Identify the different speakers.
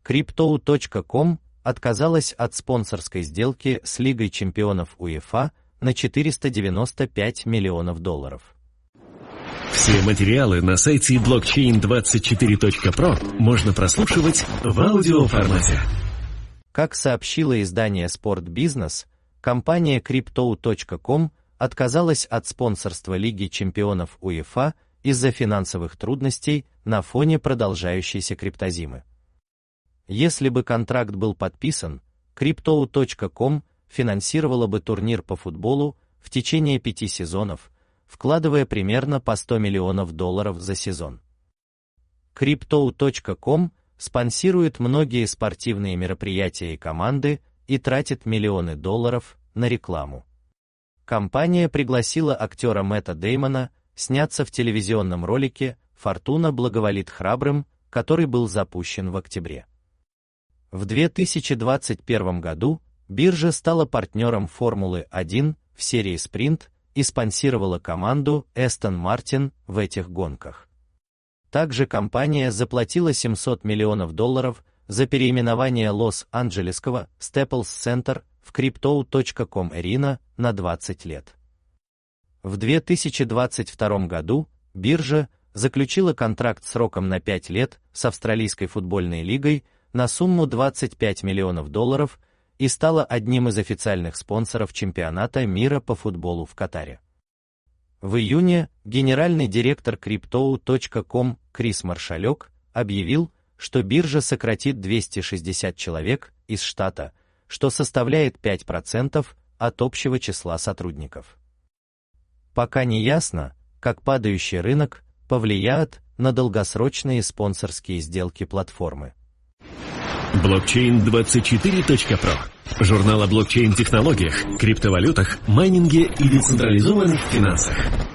Speaker 1: Crypto.com отказалась от спонсорской сделки с Лигой чемпионов УЕФА на $495 миллионов.
Speaker 2: Все материалы на сайте blockchain24.pro можно прослушивать в аудиоформате.
Speaker 1: Как сообщило издание Sport Business, компания Crypto.com отказалась от спонсорства Лиги чемпионов УЕФА из-за финансовых трудностей на фоне продолжающейся криптозимы. Если бы контракт был подписан, Crypto.com финансировала бы турнир по футболу в течение 5 сезонов, вкладывая примерно по $100 миллионов за сезон. Crypto.com спонсирует многие спортивные мероприятия и команды и тратит миллионы долларов на рекламу. Компания пригласила актера Мэтта Деймона сняться в телевизионном ролике «Фортуна благоволит храбрым», который был запущен в октябре. В 2021 году биржа стала партнером Формулы-1 в серии «Спринт» и спонсировала команду Aston Martin в этих гонках. Также компания заплатила $700 миллионов за переименование Лос-Анджелесского Staples Center в Crypto.com Arena на 20 лет. В 2022 году биржа заключила контракт сроком на 5 лет с Австралийской футбольной лигой на сумму $25 миллионов и стала одним из официальных спонсоров чемпионата мира по футболу в Катаре. В июне генеральный директор Crypto.com Крис Маршалек объявил, что биржа сократит 260 человек из штата, что составляет 5% от общего числа сотрудников. Пока не ясно, как падающий рынок повлияет на долгосрочные спонсорские сделки платформы.
Speaker 2: Blockchain24.pro. Журнал о блокчейн-технологиях, криптовалютах, майнинге и децентрализованных финансах.